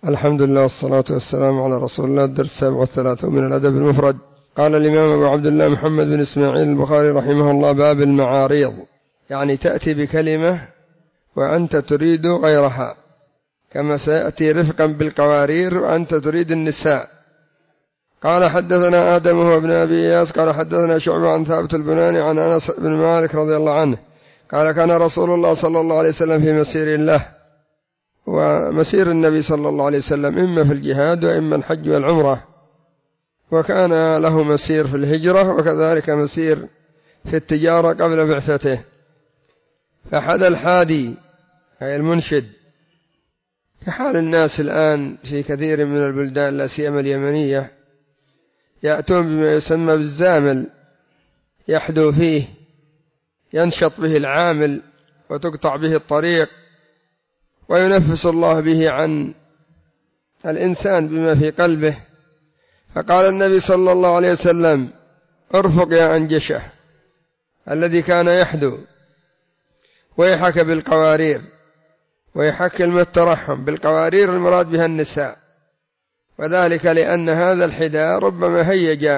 الحمد لله والصلاة والسلام على رسول الله. الدرس 37 من الأدب المفرد. قال الإمام أبو عبد الله محمد بن إسماعيل البخاري رحمه الله: باب المعاريض، يعني تأتي بكلمة وأنت تريد غيرها، كما سيأتي رفقا بالقوارير وأنت تريد النساء. قال حدثنا آدم هو ابن أبي إياس قال حدثنا شعبة عن ثابت البناني عن أنس بن مالك رضي الله عنه قال كان رسول الله صلى الله عليه وسلم في مسير له، ومسير النبي صلى الله عليه وسلم إما في الجهاد وإما الحج والعمرة، وكان له مسير في الهجرة وكذلك مسير في التجارة قبل بعثته. فحد الحادي أي المنشد، كحال الناس الآن في كثير من البلدان لا سيما اليمنية، يأتون بما يسمى بالزامل يحدو فيه، ينشط به العامل وتقطع به الطريق، وينفس الله به عن الإنسان بما في قلبه. فقال النبي صلى الله عليه وسلم: ارفق يا أنجشة الذي كان يحدو، ويحك بالقوارير، ويحك كلمة الترحم بالقوارير المراد بها النساء، وذلك لأن هذا الحداء ربما هيج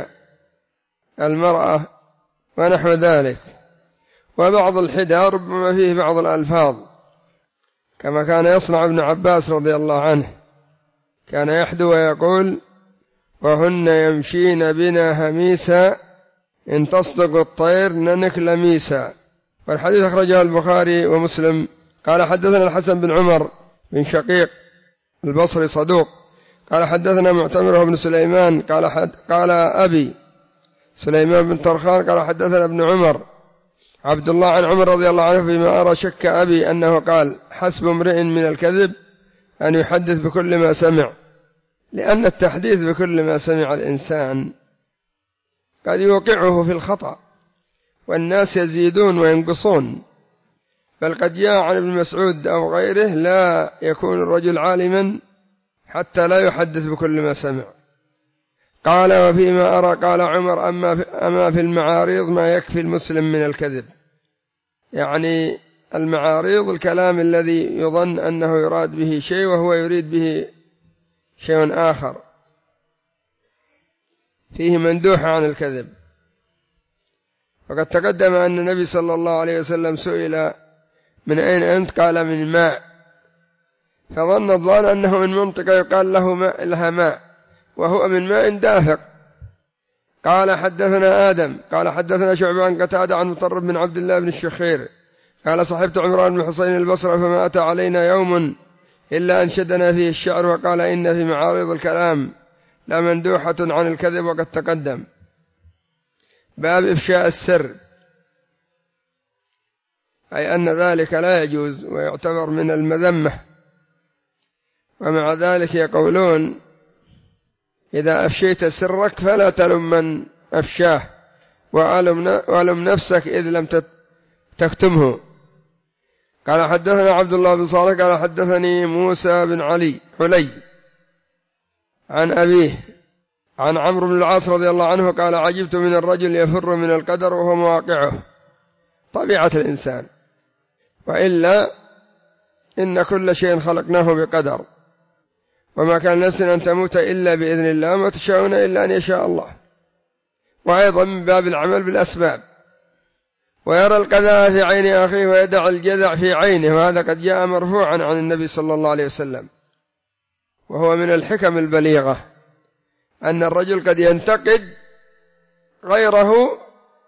المرأة ونحو ذلك، وبعض الحداء ربما فيه بعض الألفاظ، كما كان يصنع ابن عباس رضي الله عنه، كان يحدو ويقول: وهن يمشين بنا هميسا إن تصدق الطير ننك لميسا. والحديث أخرجه البخاري ومسلم. قال حدثنا الحسن بن عمر بن شقيق البصري صدوق قال حدثنا معتمر بن سليمان قال أبي سليمان بن طرخان قال حدثنا ابن عمر عبد الله عن عمر رضي الله عنه فيما أرى شك أبي أنه قال: حسب امرئ من الكذب أن يحدث بكل ما سمع، لأن التحديث بكل ما سمع الإنسان قد يوقعه في الخطأ، والناس يزيدون وينقصون، بل قد جاء عن ابن مسعود أو غيره: لا يكون الرجل عالما حتى لا يحدث بكل ما سمع. قال: وفيما أرى قال عمر: أما في المعاريض ما يكفي المسلم من الكذب، يعني المعاريض الكلام الذي يظن أنه يراد به شيء وهو يريد به شيء آخر، فيه مندوحة عن الكذب. وقد تقدم أن النبي صلى الله عليه وسلم سئل: من أين أنت؟ قال: من ماء، فظن الظان أنه من منطقة يقال لها ماء، وهو من ماء دافق. قال حدثنا آدم قال حدثنا شعبة عن قتادة عن مطرف بن عبد الله بن الشخير قال: صحبت عمران بن حسين البصرة فما أتى علينا يوم إلا أنشدنا فيه الشعر، وقال: إن في معارض الكلام لا مندوحة عن الكذب. وقد تقدم. باب إفشاء السر، أي أن ذلك لا يجوز ويعتبر من المذمة، ومع ذلك يقولون: إذا أفشيت سرك فلا تلم من أفشاه، وألم نفسك إذ لم تكتمه. قال حدثنا عبد الله بن صالح قال حدثني موسى بن علي عن أبيه عن عمرو بن العاص رضي الله عنه قال: عجبت من الرجل يفر من القدر وهو مواقعه، طبيعة الإنسان، وإلا إن كل شيء خلقناه بقدر، وما كان نفس أن تموت إلا بإذن الله، ما تشاءون إلا أن يشاء الله. وأيضا من باب العمل بالأسباب. ويرى القذى في عين أخيه ويدع الجذع في عينه، وهذا قد جاء مرفوعا عن النبي صلى الله عليه وسلم. وهو من الحكم البليغة أن الرجل قد ينتقد غيره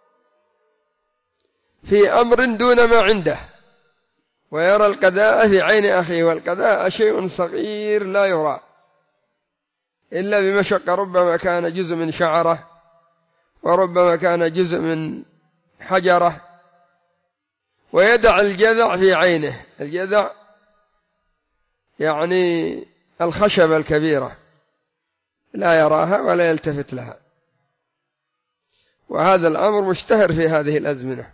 في أمر دون ما عنده، ويرى القذاء في عين أخيه، والقذاء شيء صغير لا يرى إلا بمشقة، ربما كان جزء من شعره، وربما كان جزء من حجره، ويدع الجذع في عينه. الجذع يعني الخشبة الكبيرة لا يراها ولا يلتفت لها، وهذا الأمر مشتهر في هذه الأزمنة.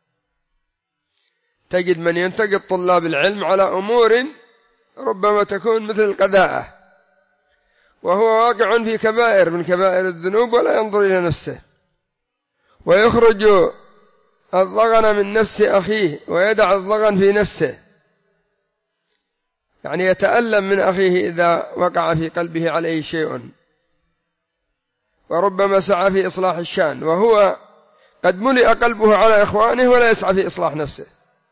تجد من ينتقد طلاب العلم على أمور ربما تكون مثل القذاءة، وهو واقع في كبائر من كبائر الذنوب ولا ينظر إلى نفسه، ويخرج الضغن من نفس أخيه ويدع الضغن في نفسه. يعني يتألم من أخيه إذا وقع في قلبه عليه شيء، وربما سعى في إصلاح الشأن وهو قد ملئ قلبه على إخوانه ولا يسعى في إصلاح نفسه.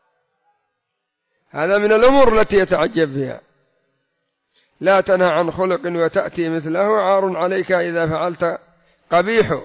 هذا من الأمور التي يتعجب بها. لا تنهى عن خلق وتأتي مثله، عار عليك إذا فعلت قبيح.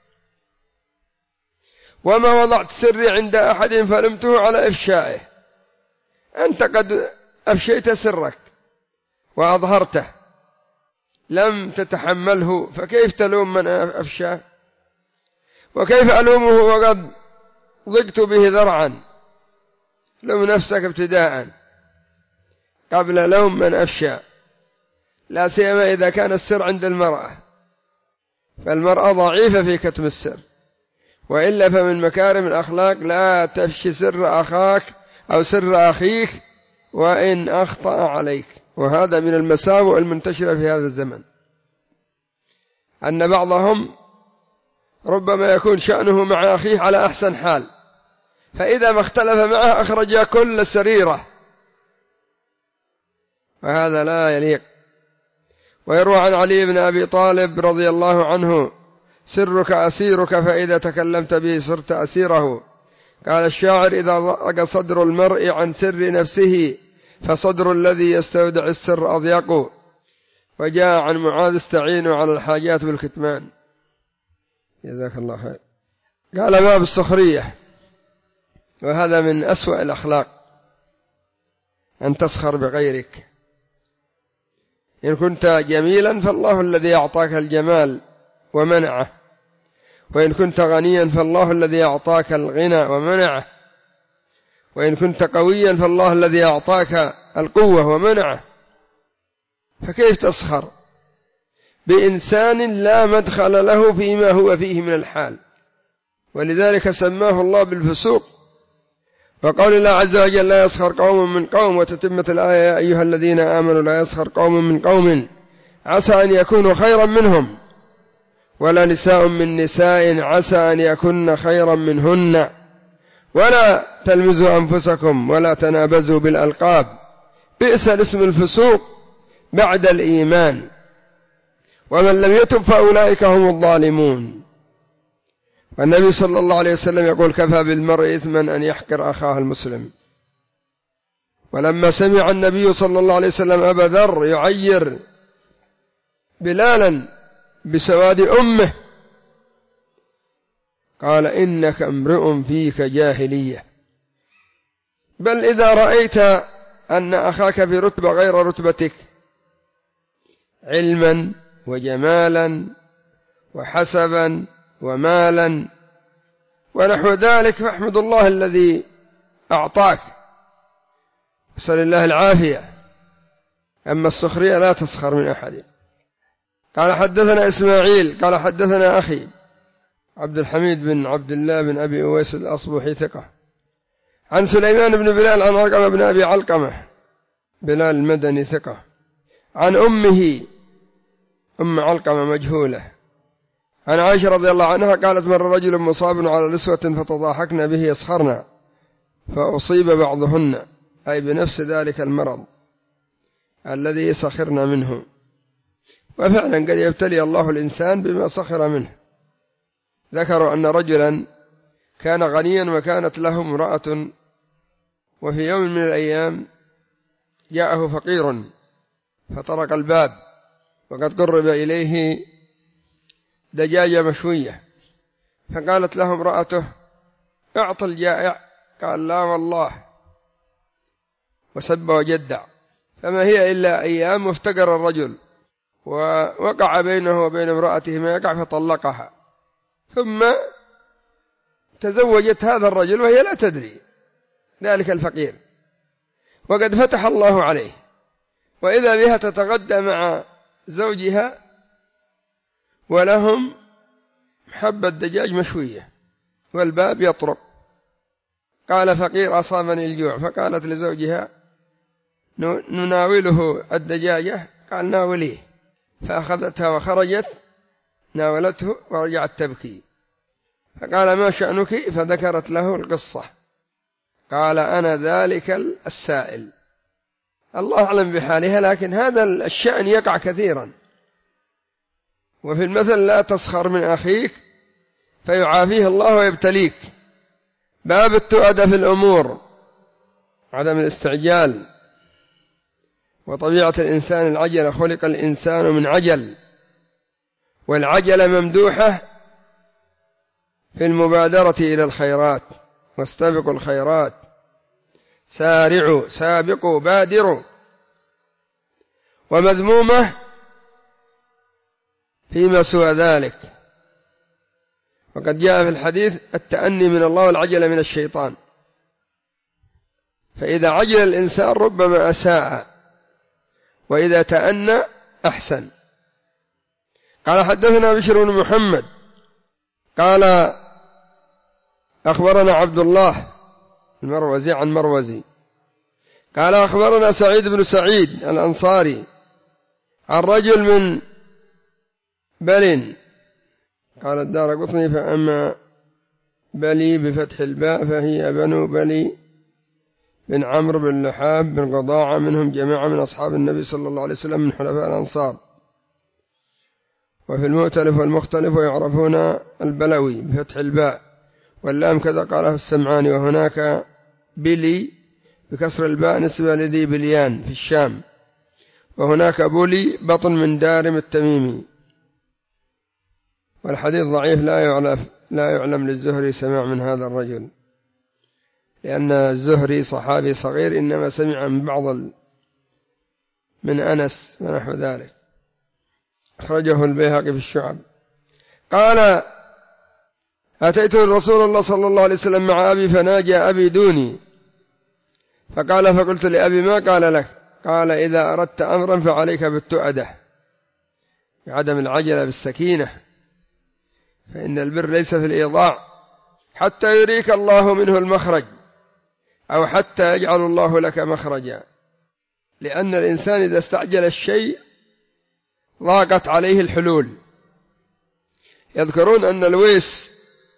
وما وضعت سري عند أحد فلمته على إفشائه. أنت قد أفشيت سرك وأظهرته، لم تتحمله، فكيف تلوم من أفشاه؟ وكيف ألومه وقد ضقت به ذرعا؟ لوم نفسك ابتداء قبل لوم من أفشى، لا سيما إذا كان السر عند المرأة، فالمرأة ضعيفة في كتم السر، وإلا فمن مكارم الأخلاق لا تفشي سر أخاك أو سر أخيك وإن أخطأ عليك. وهذا من المساوئ المنتشرة في هذا الزمن، أن بعضهم ربما يكون شأنه مع أخيه على أحسن حال، فإذا ما اختلف معه أخرج كل سريرة، وهذا لا يليق. ويروى عن علي بن أبي طالب رضي الله عنه: سرك أسيرك، فإذا تكلمت به صرت أسيره. قال الشاعر: إذا ضاق صدر المرء عن سر نفسه فصدر الذي يستودع السر أضيق. وجاء عن معاذ: استعينوا على الحاجات بالكتمان. جزاك الله خير. قال: باب السخرية، وهذا من أسوأ الأخلاق أن تسخر بغيرك. إن كنت جميلا فالله الذي أعطاك الجمال ومنعه، وإن كنت غنيا فالله الذي أعطاك الغنى ومنعه، وإن كنت قويا فالله الذي أعطاك القوة ومنعه. فكيف تسخر بإنسان لا مدخل له فيما هو فيه من الحال؟ ولذلك سماه الله بالفسوق. وقول الله عز وجل: لا يسخر قوم من قوم، وتتمة الآية: يا أيها الذين آمنوا لا يسخر قوم من قوم عسى أن يكونوا خيرا منهم، ولا نساء من نساء عسى أن يكن خيرا منهن، ولا تلمزوا أنفسكم ولا تنابزوا بالألقاب، بئس الاسم الفسوق بعد الإيمان، ومن لم يتب فأولئك هم الظالمون. والنبي صلى الله عليه وسلم يقول: كفى بالمرء إثما أن يحقر أخاه المسلم. ولما سمع النبي صلى الله عليه وسلم أبا ذر يعير بلالا بسواد أمه قال: إنك امرؤ فيك جاهلية. بل إذا رأيت أن أخاك في رتبة غير رتبتك علما وجمالا وحسبا ومالا ونحو ذلك فاحمد الله الذي أعطاك، اسأل الله العافية. أما السخرية لا تسخر من أحد. قال: حدثنا إسماعيل قال: حدثنا أخي عبد الحميد بن عبد الله بن أبي أويس الأصبحي ثقة، عن سليمان بن بلال عن علقمة بن أبي علقمة بلال المدني ثقة، عن أمه أم علقمة مجهولة، عن عائشة رضي الله عنها قالت: مر رجل مصاب على لسوة فتضاحكن به يسخرن، فأصيب بعضهن، أي بنفس ذلك المرض الذي سخرنا منه. وفعلا قد يبتلي الله الإنسان بما سخر منه. ذكروا أن رجلا كان غنيا وكانت له امرأة، وفي يوم من الأيام جاءه فقير فطرق الباب، وقد قرب إليه دجاجة مشوية، فقالت له امرأته: اعط الجائع. قال: لا والله، وسب وجدع. فما هي إلا أيام وافتقر الرجل، ووقع بينه وبين امرأته ما يقع فطلقها، ثم تزوجت هذا الرجل وهي لا تدري، ذلك الفقير، وقد فتح الله عليه، وإذا بها تتغدى مع زوجها ولهم حبة دجاج مشوية والباب يطرق. قال فقير: أصابني الجوع. فقالت لزوجها: نناوله الدجاجة. قال: ناوليه. فأخذتها وخرجت، ناولته ورجعت تبكي. فقال: ما شأنك؟ فذكرت له القصة. قال: أنا ذلك السائل الله أعلم بحالها، لكن هذا الشأن يقع كثيرا. وفي المثل لا تسخر من أخيك فيعافيه الله ويبتليك. باب التؤدة في الأمور، عدم الاستعجال. وطبيعة الإنسان العجلة، خلق الإنسان من عجل، والعجلة ممدوحة في المبادرة إلى الخيرات، واستبقوا الخيرات، سارعوا، سابقوا، بادروا. ومذمومة فيما سوى ذلك. وقد جاء في الحديث التأني من الله والعجلة من الشيطان. فإذا عجل الإنسان ربما أساء، وإذا تأنى أحسن. قال حدثنا بشر بن محمد قال أخبرنا عبد الله المروزي عن مروزي قال أخبرنا سعيد بن سعيد الأنصاري عن رجل من بل، قال الدارقطني فأما بلي بفتح الباء فهي بنو بلي بن عمرو بن لحاب بن قضاعة، منهم جماعة من أصحاب النبي صلى الله عليه وسلم من حلفاء الأنصار. وفي المؤتلف والمختلف ويعرفون البلوي بفتح الباء واللام كذا قاله السمعاني. وهناك بلي بكسر الباء نسبة لذي بليان في الشام. وهناك بولي بطن من دارم التميمي. والحديث ضعيف، لا يعلم للزهري سمع من هذا الرجل، لأن الزهري صحابي صغير، إنما سمع من من أنس ونحو ذلك. أخرجه البيهقي في الشعب. قال أتيت رسول الله صلى الله عليه وسلم مع أبي فناجى أبي دوني، فقال فقلت لأبي ما قال لك؟ قال إذا أردت أمرا فعليك بالتؤدة، بعدم العجلة، بالسكينة، فإن البر ليس في الإيضاع حتى يريك الله منه المخرج، أو حتى يجعل الله لك مخرجا. لأن الإنسان إذا استعجل الشيء ضاقت عليه الحلول. يذكرون أن الويس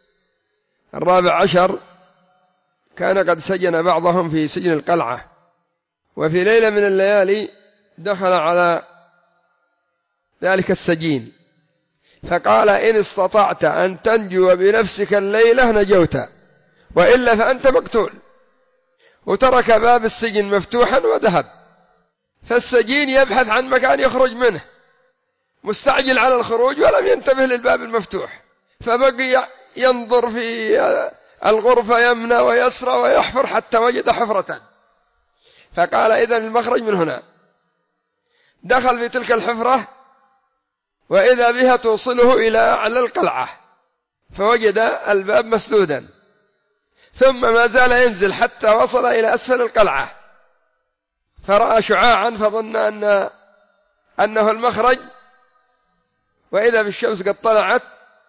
14 كان قد سجن بعضهم في سجن القلعة، وفي ليلة من الليالي دخل على ذلك السجين فقال إن استطعت أن تنجو بنفسك الليلة نجوت، وإلا فأنت مقتول. وترك باب السجن مفتوحا وذهب. فالسجين يبحث عن مكان يخرج منه، مستعجل على الخروج ولم ينتبه للباب المفتوح، فبقي ينظر في الغرفة يمنى ويسرى ويحفر حتى وجد حفرة، فقال إذن المخرج من هنا. دخل في تلك الحفرة وإذا بها توصله إلى أعلى القلعة، فوجد الباب مسدودا، ثم ما زال ينزل حتى وصل إلى أسفل القلعة، فرأى شعاعا فظن أنه المخرج، وإذا بالشمس قد طلعت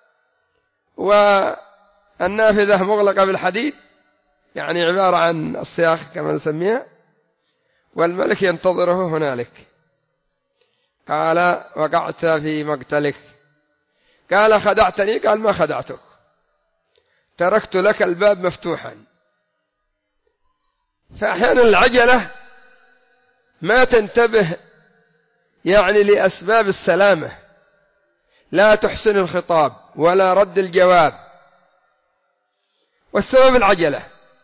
والنافذة مغلقة بالحديد، يعني عبارة عن الصياخ كما نسميها، والملك ينتظره هنالك. قال وقعت في مقتلك. قال خدعتني؟ قال ما خدعتك، تركت لك الباب مفتوحا. فأحيانا العجلة ما تنتبه يعني لأسباب السلامة، لا تحسن الخطاب ولا رد الجواب، والسبب العجلة.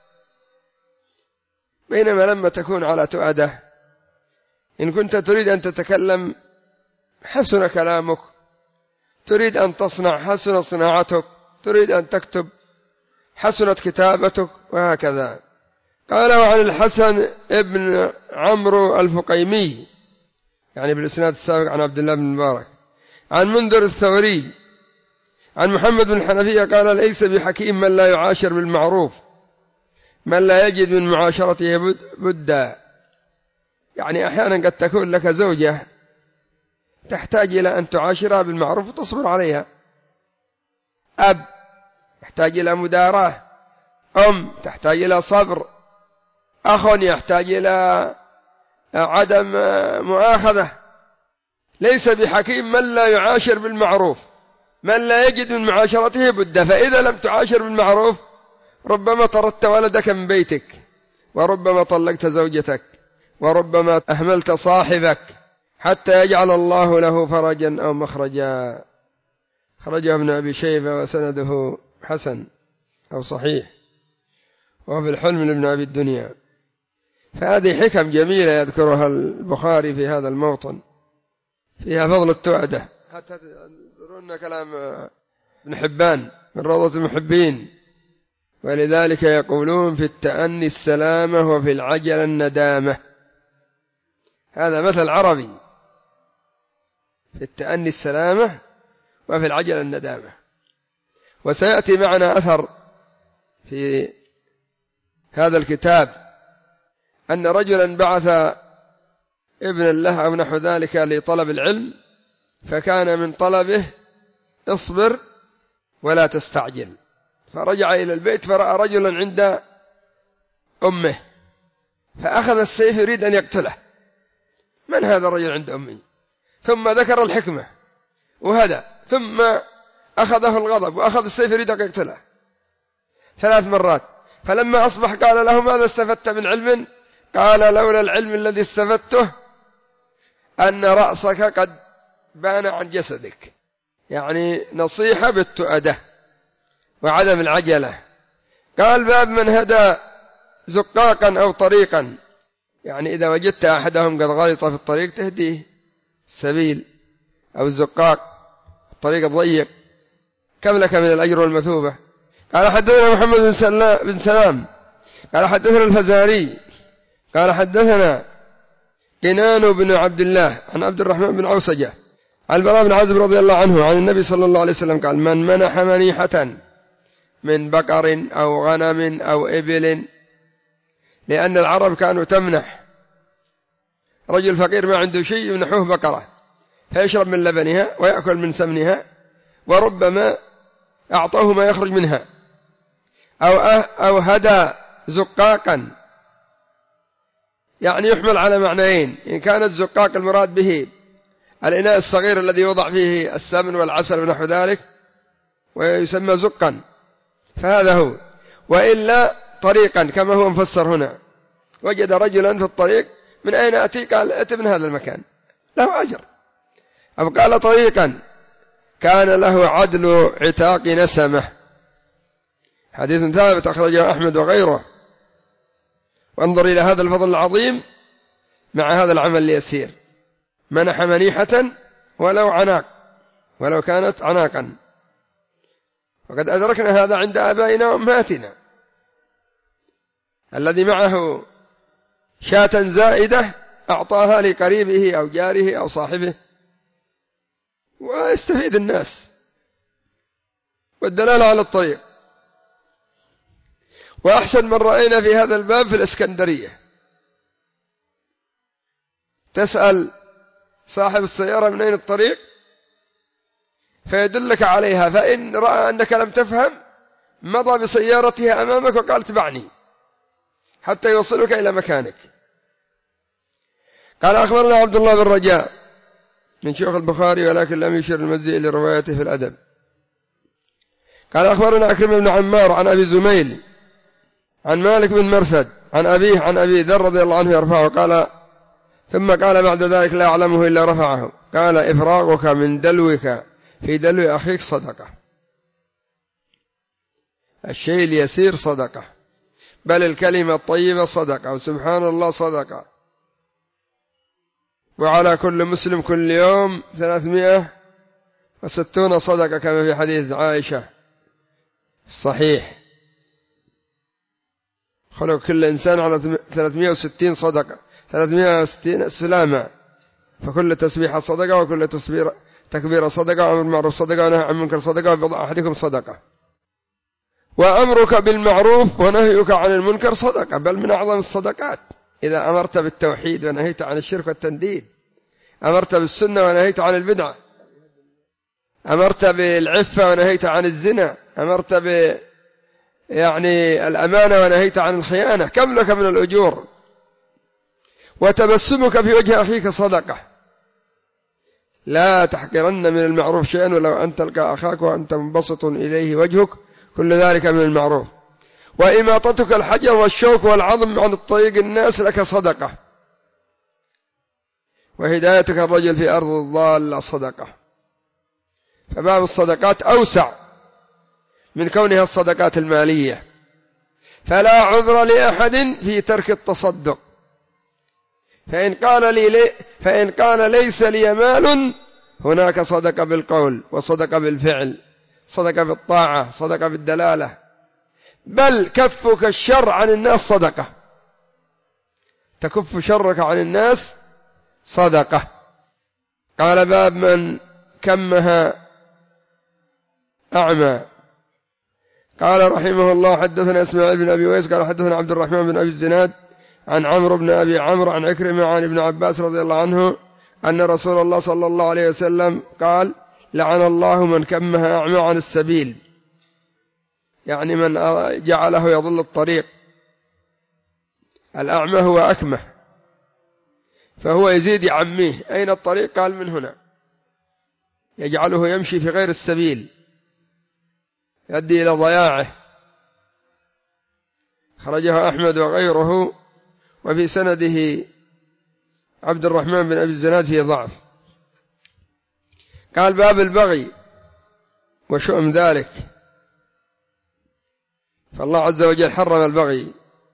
بينما لما تكون على تؤدة، إن كنت تريد أن تتكلم حسن كلامك، تريد أن تصنع حسن صناعتك، تريد أن تكتب حسنت كتابتك، وهكذا. قال وعن الحسن ابن عمرو الفقيمي، يعني بالإسناد السابق عن عبد الله بن مبارك، عن منذر الثوري عن محمد بن حنفية قال ليس بحكيم من لا يعاشر بالمعروف، من لا يجد من معاشرته بدا. يعني أحيانا قد تكون لك زوجة تحتاج إلى أن تعاشرها بالمعروف وتصبر عليها، أب يحتاج إلى مداراة، أم تحتاج إلى صبر، أخ يحتاج إلى عدم مؤاخذة. ليس بحكيم من لا يعاشر بالمعروف، من لا يجد من معاشرته بدا. فإذا لم تعاشر بالمعروف ربما طردت ولدك من بيتك، وربما طلقت زوجتك، وربما أهملت صاحبك حتى يجعل الله له فرجا أو مخرجا. خرجه ابن أبي شيبة وسنده حسن أو صحيح، وهو في الحلم لابن أبي الدنيا. فهذه حكم جميلة يذكرها البخاري في هذا الموطن، فيها فضل التؤدة. حتى تذكرون كلام ابن حبان من روضة المحبين: ولذلك يقولون في التأني السلامة وفي العجل الندامة. هذا مثل عربي، في التأني السلامة وفي العجل الندامة. وسيأتي معنا أثر في هذا الكتاب أن رجلا بعث ابنا له أو نحو ذلك لطلب العلم، فكان من طلبه اصبر ولا تستعجل. فرجع إلى البيت فرأى رجلا عند أمه، فأخذ السيف يريد أن يقتله. من هذا الرجل عند أمي؟ ثم ذكر الحكمة وهدى، ثم أخذه الغضب وأخذ السيف يريد أن يقتله 3 مرات. فلما أصبح قال له: ماذا استفدت من علم؟ قال: لولا العلم الذي استفدته أن رأسك قد بان عن جسدك. يعني نصيحة بالتؤدة وعدم العجلة. قال: باب من هدى زقاقا أو طريقا، يعني إذا وجدت أحدهم قد غلط في الطريق تهديه السبيل، أو الزقاق الطريق الضيق، كم لك من الأجر والمثوبة. قال: حدثنا محمد بن سلام قال حدثنا الفزاري قال حدثنا قنان بن عبد الله عن عبد الرحمن بن عوسجة عن البراء بن عازب رضي الله عنه عن النبي صلى الله عليه وسلم قال: من منح منيحة من بقر أو غنم أو إبل، لأن العرب كانوا تمنح رجل فقير ما عنده شيء يمنحوه بقرة فيشرب من لبنها ويأكل من سمنها، وربما أعطوه ما يخرج منها. أو هدى زقاقا، يعني يحمل على معنيين: إن كان الزقاق المراد به الإناء الصغير الذي يوضع فيه السمن والعسل ونحو ذلك ويسمى زقا فهذا هو، وإلا طريقا كما هو مفسر هنا. وجد رجلا في الطريق: من أين أتي؟ قال: أتي من هذا المكان، له أجر. أو قال: طريقا كان له عدل عتاق نسمة. حديث ثابت أخرجه أحمد وغيره. وانظر إلى هذا الفضل العظيم مع هذا العمل اليسير. منح منيحة ولو عناق، ولو كانت عناقا. وقد أدركنا هذا عند آبائنا وأمهاتنا، الذي معه شاة زائدة أعطاها لقريبه أو جاره أو صاحبه ويستفيد الناس. والدلالة على الطريق. وأحسن من رأينا في هذا الباب في الإسكندرية، تسأل صاحب السيارة من أين الطريق فيدلك عليها، فإن رأى أنك لم تفهم مضى بسيارتها أمامك وقال: اتبعني حتى يوصلك إلى مكانك. قال: أخبرنا عبد الله بن رجاء من شيوخ البخاري ولكن لم يشر المزي لروايته في الأدب. قال: أخبرنا عكرمة بن عمار عن أبي زميل عن مالك بن مرثد عن أبيه عن أبي ذر رضي الله عنه يرفعه. قال: ثم قال بعد ذلك: لا أعلمه إلا رفعه. قال: إفراغك من دلوك في دلو أخيك صدقة. الشيء اليسير صدقة، بل الكلمة الطيبة صدقة، وسبحان الله صدقة. وعلى كل مسلم كل يوم 360 صدقة كما في حديث عائشة صحيح. خلق كل إنسان على 360 صدقة، 360 سلامة، فكل تسبيحة صدقة، وكل تكبيرة صدقة، وأمر بالمعروف صدقة، ونهي عن المنكر صدقة، وبضع أحدكم صدقة. وأمرك بالمعروف ونهيك عن المنكر صدقة، بل من أعظم الصدقات. إذا أمرت بالتوحيد ونهيت عن الشرك والتنديد، أمرت بالسنة ونهيت عن البدعة، أمرت بالعفة ونهيت عن الزنا، أمرت الأمانة ونهيت عن الخيانة، كم لك من الأجور. وتبسمك في وجه أخيك صدقة، لا تحقرن من المعروف شيئا ولو أن تلقى أخاك وأنت منبسط إليه وجهك، كل ذلك من المعروف. وإماطتك الحجر والشوك والعظم عن الطريق الناس لك صدقة، وهدايتك الرجل في أرض الضالة صدقة. فباب الصدقات أوسع من كونها الصدقات المالية، فلا عذر لأحد في ترك التصدق. فإن قال ليس لي مال، هناك صدقة بالقول وصدقة بالفعل، صدقة بالطاعة، صدقة بالدلالة، بل كفك الشر عن الناس صدقة، تكف شرك عن الناس صدقة. قال باب من كمها أعمى. قال رحمه الله حدثنا إسماعيل بن أبي ويس قال حدثنا عبد الرحمن بن أبي الزناد عن عمرو بن أبي عمرو عن عكرمة عن ابن عباس رضي الله عنه أن رسول الله صلى الله عليه وسلم قال لعن الله من كمها أعمى عن السبيل، يعني من جعله يضل الطريق. الأعمى هو أكمه، فهو يزيد يعميه. أين الطريق؟ قال من هنا، يجعله يمشي في غير السبيل، يؤدي إلى ضياعه. خرجه أحمد وغيره، وفي سنده عبد الرحمن بن أبي الزناد فيه ضعف. قال باب البغي وشؤم ذلك. فالله عز وجل حرم البغي: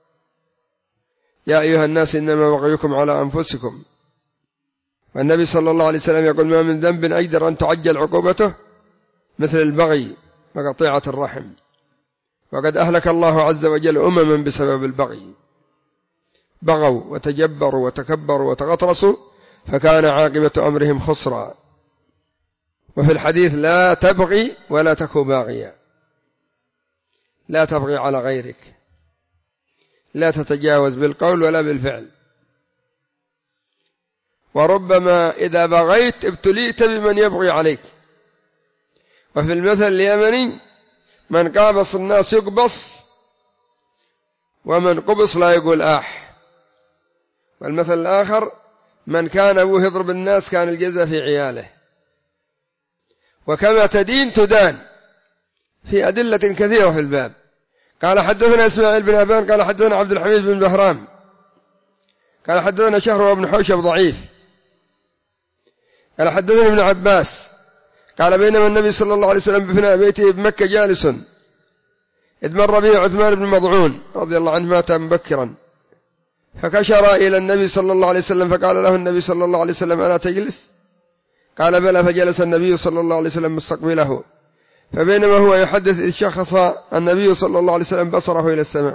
يا أيها الناس إنما بغيكم على أنفسكم. والنبي صلى الله عليه وسلم يقول: ما من ذنب أجدر أن تعجل عقوبته مثل البغي وقطيعة الرحم. وقد أهلك الله عز وجل أمما بسبب البغي، بغوا وتجبروا وتكبروا وتغطرسوا، فكان عاقبة أمرهم خسرا. وفي الحديث: لا تبغي ولا تكن باغيا، لا تبغي على غيرك، لا تتجاوز بالقول ولا بالفعل. وربما إذا بغيت ابتليت بمن يبغي عليك. وفي المثل اليمني: من قابص الناس يقبص، ومن قبص لا يقول آح. والمثل الآخر: من كان أبوه يضرب الناس كان الجزاء في عياله. وكما تدين تدان، في أدلة كثيرة في الباب. قال حدثنا إسماعيل بن أبان قال حدثنا عبد الحميد بن بهرام قال حدثنا شهر بن حوشب ضعيف قال حدثنا ابن عباس قال بينما النبي صلى الله عليه وسلم بفناء بيته بمكة جالس، إذ مر به عثمان بن مضعون رضي الله عنه، مات مبكرا، فكشر إلى النبي صلى الله عليه وسلم، فقال له النبي صلى الله عليه وسلم: ألا تجلس؟ قال: بلى. فجلس النبي صلى الله عليه وسلم مستقبله، فبينما هو يحدث إذ شخص النبي صلى الله عليه وسلم بصره إلى السماء،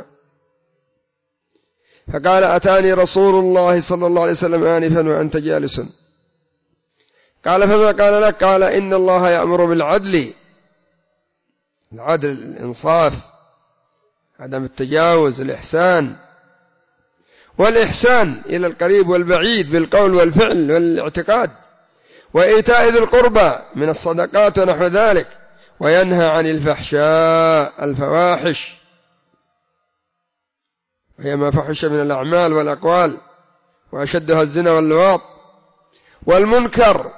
فقال: أتاني رسول الله صلى الله عليه وسلم آنفا وأنت جالس. قال: فما قال لك؟ قال: إن الله يأمر بالعدل، العدل الإنصاف، عدم التجاوز، الإحسان، والإحسان إلى القريب والبعيد بالقول والفعل والاعتقاد، وإيتاء ذي القربى من الصدقات ونحو ذلك، وينهى عن الفحشاء، الفواحش، وهي ما فحش من الأعمال والأقوال، وأشدها الزنا واللواط، والمنكر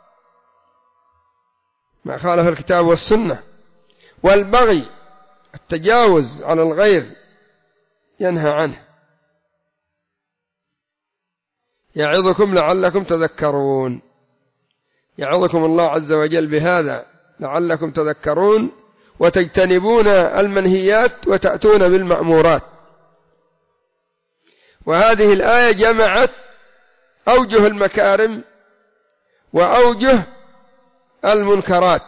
ما خالف الكتاب والسنة، والبغي التجاوز على الغير ينهى عنه. يعظكم لعلكم تذكرون، يعظكم الله عز وجل بهذا لعلكم تذكرون وتجتنبون المنهيات وتأتون بالمأمورات. وهذه الآية جمعت أوجه المكارم وأوجه المنكرات.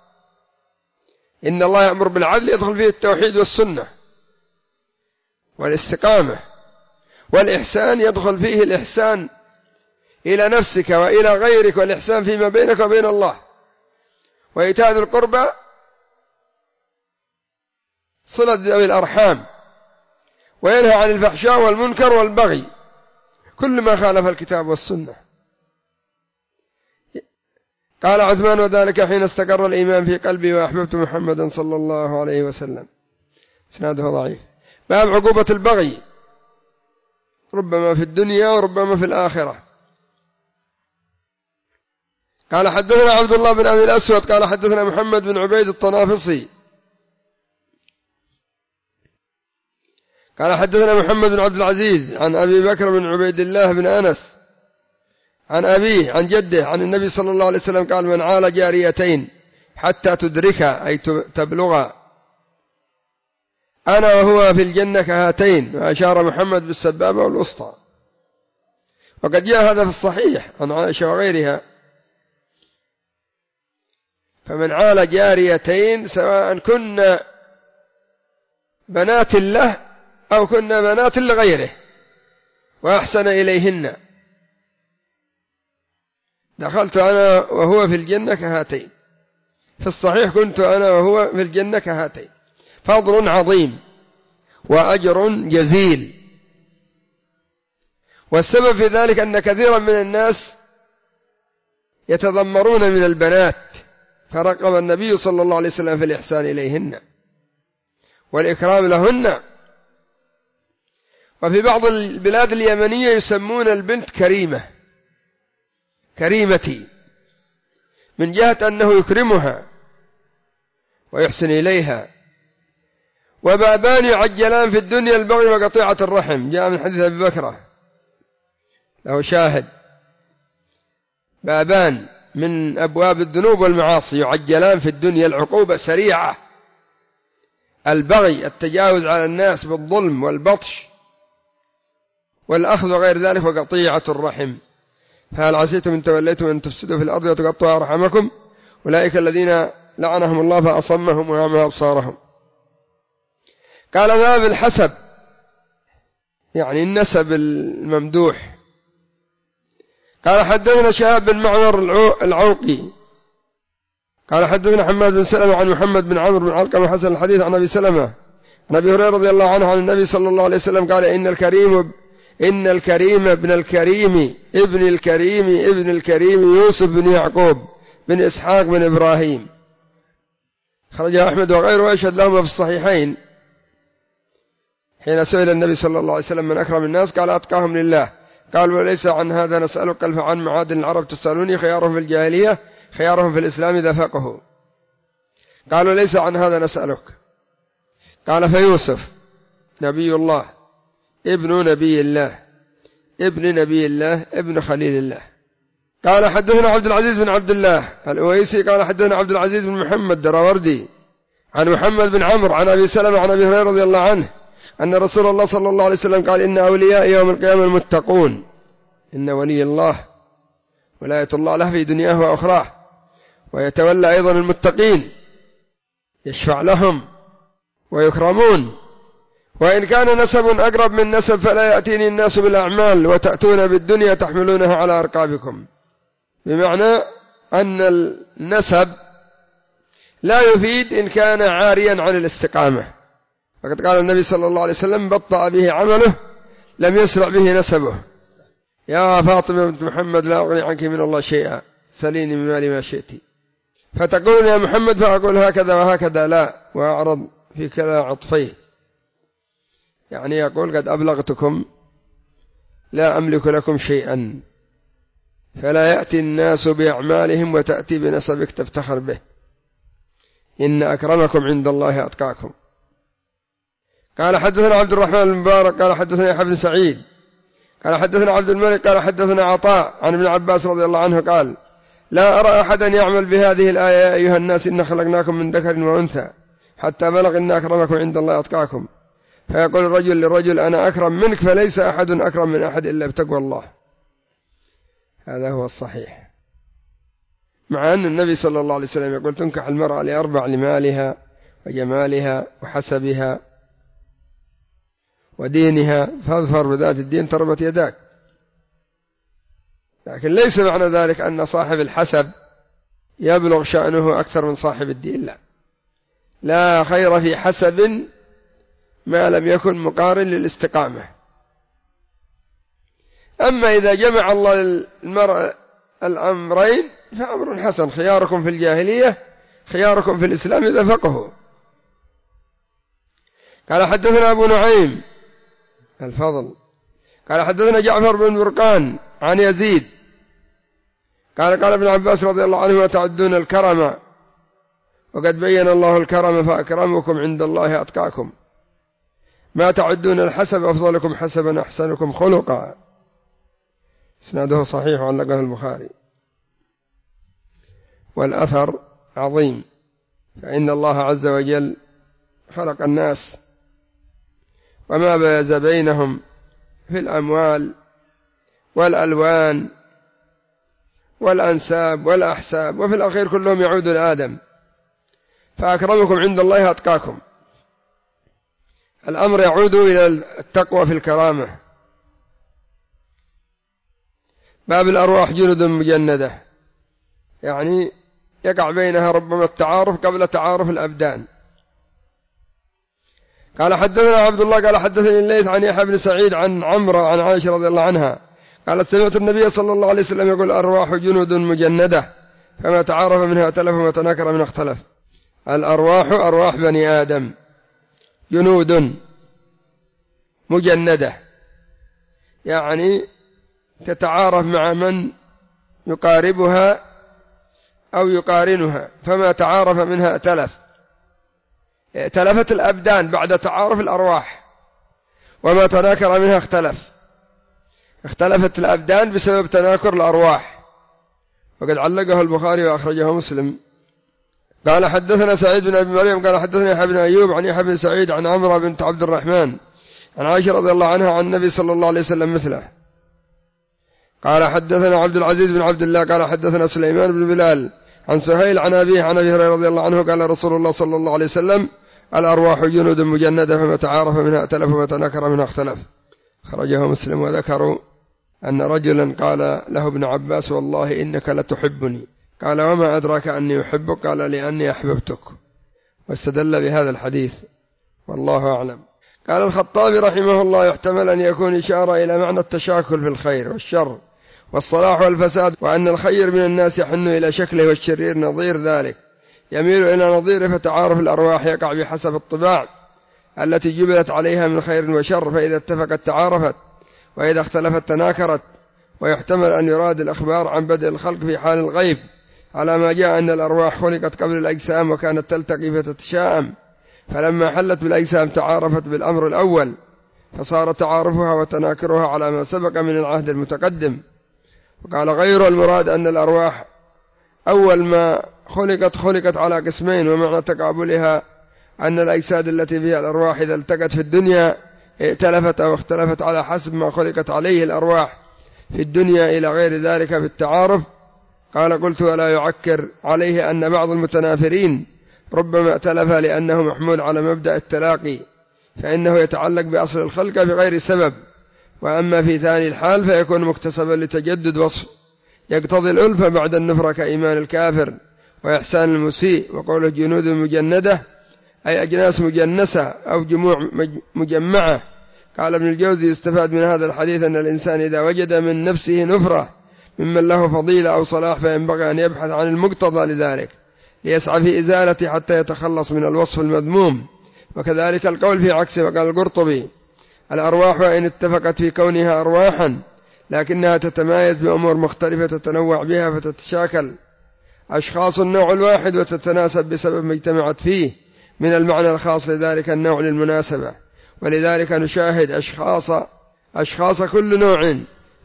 إن الله يأمر بالعدل يدخل فيه التوحيد والسنة والاستقامة، والإحسان يدخل فيه الإحسان إلى نفسك وإلى غيرك، والإحسان فيما بينك وبين الله، وإيتاء ذي القربى، صلة ذوي الأرحام، وينهى عن الفحشاء والمنكر والبغي، كل ما خالف الكتاب والسنة. قال عثمان: وذلك حين استقر الإيمان في قلبي وأحببت محمدا صلى الله عليه وسلم. إسناده ضعيف. باب عقوبة البغي، ربما في الدنيا وربما في الآخرة. قال حدثنا عبد الله بن أبي الأسود قال حدثنا محمد بن عبيد الطنافسي قال حدثنا محمد بن عبد العزيز عن أبي بكر بن عبيد الله بن أنس عن أبيه عن جده عن النبي صلى الله عليه وسلم قال: من عال جاريتين حتى تدرك أي تبلغ أنا وهو في الجنة كهاتين، وأشار محمد بالسبابة والوسطى. وقد جاء هذا في الصحيح عن عائشة وغيرها. فمن عال جاريتين سواء كنا بنات له أو كنا بنات لغيره وأحسن إليهن، دخلت أنا وهو في الجنة كهاتين. في الصحيح: كنت أنا وهو في الجنة كهاتين. فضل عظيم وأجر جزيل. والسبب في ذلك أن كثيرا من الناس يتذمرون من البنات، فرغب النبي صلى الله عليه وسلم في الإحسان إليهن والإكرام لهن. وفي بعض البلاد اليمنية يسمون البنت كريمة، كريمتي، من جهة أنه يكرمها ويحسن إليها. وبابان يعجلان في الدنيا: البغي وقطيعة الرحم. جاء من حديث أبي بكرة له شاهد. بابان من أبواب الذنوب والمعاصي يعجلان في الدنيا، العقوبة سريعة: البغي، التجاوز على الناس بالظلم والبطش والأخذ وغير ذلك، وقطيعة الرحم. فهل عسيتم إن توليتم أن تفسدوا في الأرض وتقطعوا أرحامكم؟ أولئك الذين لعنهم الله فأصمهم وأعمى أبصارهم. قال: باب الحسب، يعني النسب الممدوح. قال: حدثنا شهاب بن معمر العوقي قال: حدثنا حماد بن سلمة عن محمد بن عمرو بن علقمة حسن الحديث عن أبي سلمة عن أبي هريرة رضي الله عنه عن النبي صلى الله عليه وسلم قال: إن الكريم ابن الكريم ابن الكريم ابن الكريم يوسف بن يعقوب بن إسحاق بن إبراهيم. خرجه أحمد وغيره ويشهد لهما في الصحيحين. حين سئل النبي صلى الله عليه وسلم: من أكرم الناس؟ قال: أتقاهم لله. قال: وليس عن هذا نسألك، قال: فعن معادن العرب تسألوني، خيارهم في الجاهلية خيارهم في الإسلام إذا فقهوا. قالوا: ليس عن هذا نسألك. قال: فيوسف نبي الله ابن نبي الله ابن نبي الله ابن خليل الله. قال: حدثنا عبد العزيز بن عبد الله الأويسي قال: حدثنا عبد العزيز بن محمد دراوردي عن محمد بن عمرو عن أبي سلمة عن أبي هريرة رضي الله عنه أن رسول الله صلى الله عليه وسلم قال: إن أولياء يوم القيامة المتقون. إن ولي الله ولاية الله له في دنياه وأخراه، ويتولى أيضا المتقين، يشفع لهم ويكرمون. وإن كان نسب أقرب من نسب فلا يأتيني الناس بالأعمال وتأتون بالدنيا تحملونها على أرقابكم. بمعنى أن النسب لا يفيد إن كان عاريا عن الاستقامة. فقد قال النبي صلى الله عليه وسلم: بطأ به عمله لم يسرع به نسبه. يا فاطمة بنت محمد لا أغني عنك من الله شيئا، سليني من مالي ما شئت. فتقول: يا محمد، فأقول هكذا وهكذا، لا، وأعرض في كلا عطفيه، يعني يقول: قد أبلغتكم لا أملك لكم شيئا. فلا يأتي الناس بأعمالهم وتأتي بنسبك تفتخر به. إن أكرمكم عند الله أتقاكم. قال: حدثنا عبد الرحمن المبارك قال: حدثنا يحيى بن سعيد قال: حدثنا عبد الملك قال: حدثنا عطاء عن ابن عباس رضي الله عنه قال: لا أرى أحدا يعمل بهذه الآية: يا أيها الناس إن خلقناكم من ذكر وأنثى، حتى بلغ إن أكرمكم عند الله أتقاكم. فيقول الرجل للرجل: أنا أكرم منك، فليس أحد أكرم من أحد إلا بتقوى الله. هذا هو الصحيح. مع أن النبي صلى الله عليه وسلم يقول: تنكح المرأة لأربع: لمالها وجمالها وحسبها ودينها، فاظفر بذات الدين تربت يداك. لكن ليس معنى ذلك أن صاحب الحسب يبلغ شأنه أكثر من صاحب الدين، لا خير في حسب ما لم يكن مقارن للاستقامة. أما إذا جمع الله للمرأة الأمرين فأمر حسن: خياركم في الجاهلية خياركم في الإسلام إذا فقهوا. قال: حدثنا أبو نعيم الفضل قال: حدثنا جعفر بن برقان عن يزيد قال: قال ابن عباس رضي الله عنه: وتعدون الكرم، وقد بين الله الكرم، فأكرمكم عند الله أتقاكم. ما تعدون الحسب: أفضلكم حسبا أحسنكم خلقا. إسناده صحيح وعلقه البخاري. والأثر عظيم، فإن الله عز وجل خلق الناس وما بيز بينهم في الأموال والألوان والأنساب والأحساب، وفي الأخير كلهم يعود لآدم، فأكرمكم عند الله أتقاكم. الأمر يعود إلى التقوى في الكرامة. باب الأرواح جند مجندة، يعني يقع بينها ربما التعارف قبل تعارف الأبدان. قال حدثنا عبد الله قال حدثني الليث عن يحيى بن سعيد عن عمرة عن عائشة رضي الله عنها قالت سمعت النبي صلى الله عليه وسلم يقول الأرواح جند مجندة فما تعارف منها ائتلف وما تناكر منها اختلف. الأرواح أرواح بني آدم جنود مجندة، يعني تتعارف مع من يقاربها أو يقارنها، فما تعارف منها ائتلف. ائتلفت الأبدان بعد تعارف الأرواح، وما تناكر منها اختلف. اختلفت الأبدان بسبب تناكر الأرواح، وقد علقه البخاري وأخرجه مسلم. قال حدثنا سعيد بن أبي مريم قال حدثنا يحيى بن أيوب عن يحيى بن سعيد عن عمرة بنت عبد الرحمن عن عائشة رضي الله عنها عن النبي صلى الله عليه وسلم مثله. قال حدثنا عبد العزيز بن عبد الله قال حدثنا سليمان بن بلال عن سهيل عن أبيه عن أبي هريرة رضي الله عنه قال رسول الله صلى الله عليه وسلم الأرواح جنود مجندة فما تعارف منها ائتلف وما تناكر منها اختلف. خرجه مسلم. وذكروا أن رجلا قال له ابن عباس والله إنك لتحبني، قال وما أدراك أني أحبك؟ قال لأني أحببتك، واستدل بهذا الحديث والله أعلم. قال الخطابي رحمه الله يحتمل أن يكون إشارة إلى معنى التشاكل في الخير والشر والصلاح والفساد، وأن الخير من الناس يحن إلى شكله والشرير نظير ذلك يميل إلى نظيره، فتعارف الأرواح يقع بحسب الطباع التي جبلت عليها من خير وشر، فإذا اتفقت تعارفت وإذا اختلفت تناكرت. ويحتمل أن يراد الأخبار عن بدء الخلق في حال الغيب على ما جاء أن الأرواح خلقت قبل الأجسام وكانت تلتقي فتتشاءم، فلما حلت بالأجسام تعارفت بالأمر الأول، فصار تعارفها وتناكرها على ما سبق من العهد المتقدم. وقال غير المراد أن الأرواح أول ما خلقت على قسمين، ومعنى تقابلها أن الأجساد التي فيها الأرواح إذا التقت في الدنيا ائتلفت أو اختلفت على حسب ما خلقت عليه الأرواح في الدنيا إلى غير ذلك في التعارف. قال قلت ولا يعكر عليه أن بعض المتنافرين ربما ائتلف لأنه محمول على مبدأ التلاقي، فإنه يتعلق بأصل الخلق بغير سبب، وأما في ثاني الحال فيكون مكتسبا لتجدد وصف يقتضي الألفة بعد النفرة كإيمان الكافر وإحسان المسيء. وقوله جنود مجندة أي أجناس مجنسة أو جموع مجمعة. قال ابن الجوزي يستفاد من هذا الحديث أن الإنسان إذا وجد من نفسه نفرة ممن له فضيلة أو صلاح فينبغي أن يبحث عن المقتضى لذلك ليسعى في إزالته حتى يتخلص من الوصف المذموم. وكذلك القول في عكسه. وقال القرطبي الأرواح وإن اتفقت في كونها أرواحا لكنها تتمايز بأمور مختلفة تتنوع بها فتتشاكل أشخاص النوع الواحد وتتناسب بسبب ما اجتمعت فيه من المعنى الخاص لذلك النوع للمناسبة. ولذلك نشاهد أشخاص كل نوع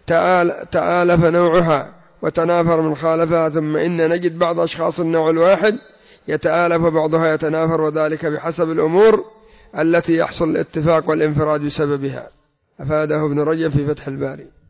تآلف نوعها وتنافر من خالفها، ثم إن نجد بعض أشخاص النوع الواحد يتآلف وبعضها يتنافر، وذلك بحسب الأمور التي يحصل الاتفاق والانفراد بسببها. أفاده ابن رجب في فتح الباري.